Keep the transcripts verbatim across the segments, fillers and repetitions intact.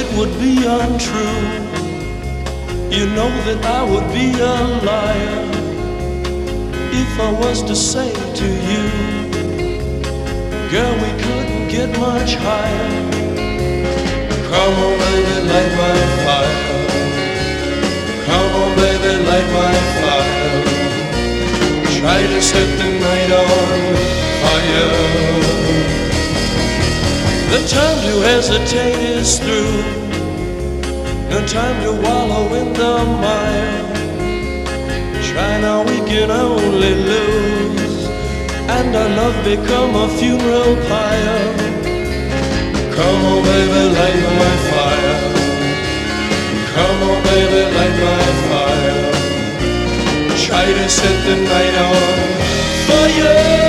it would be untrue. You know that I would be a liar if I was to say to you, girl, we couldn't get much higher. Come on, baby, light my fire. Come on, baby, light my fire. Try to set the night on fire. The time to hesitate is through. No time to wallow in the mire. Try now, we can only lose, and our love become a funeral pyre. Come on, baby, light my fire. Come on, baby, light my fire. Try to set the night on fire.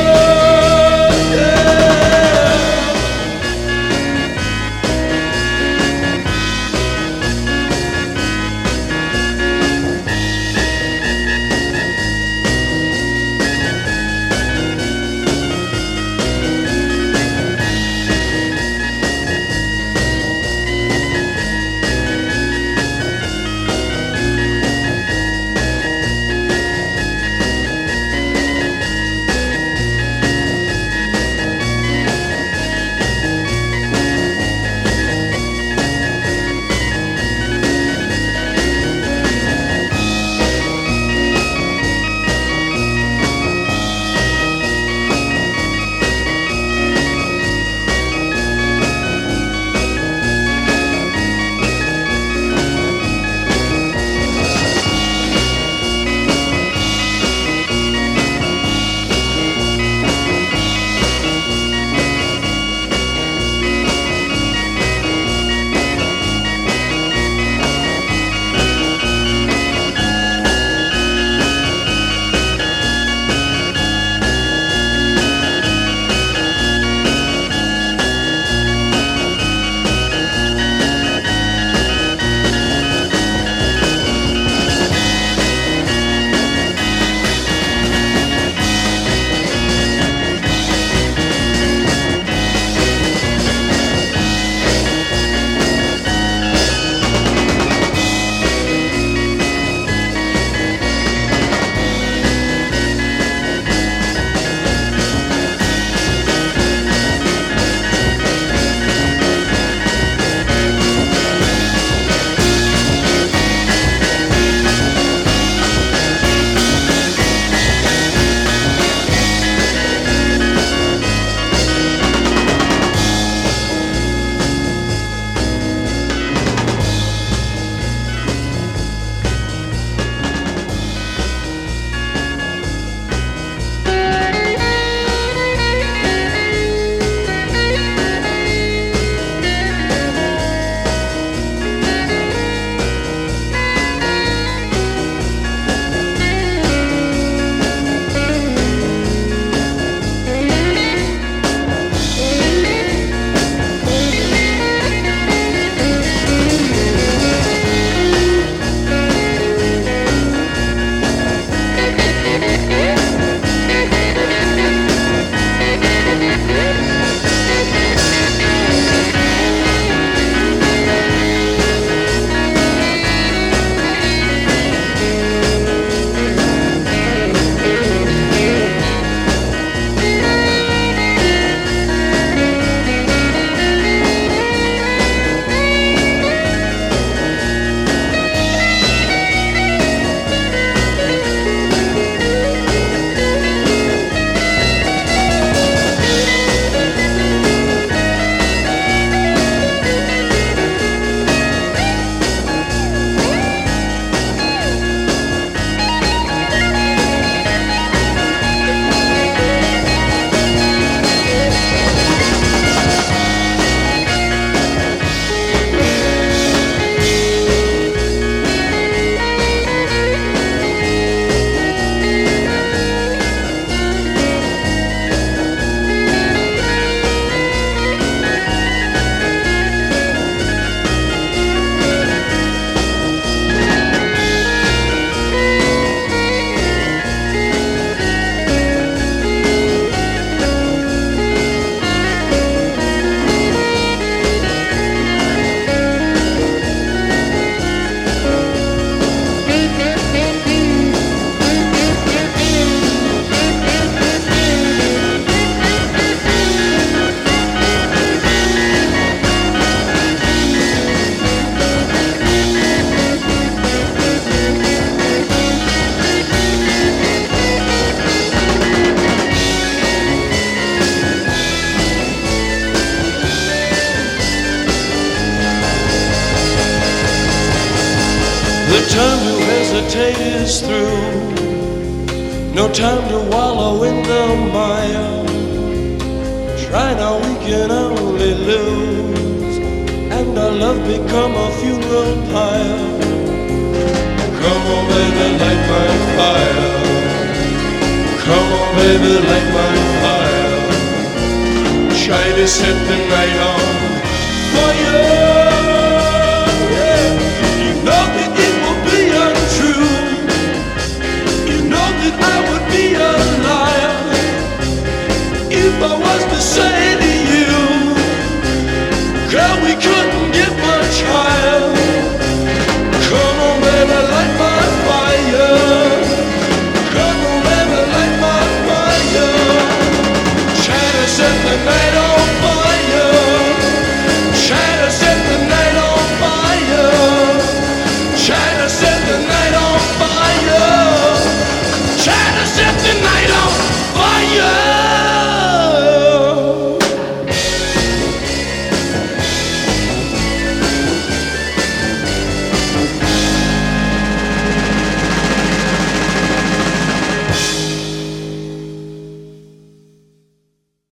is through. No time to wallow in the mire. Try now, we can only lose, and our love become a funeral pyre. Come on, baby, light my fire. Come on, baby, light my fire. Try to set the night on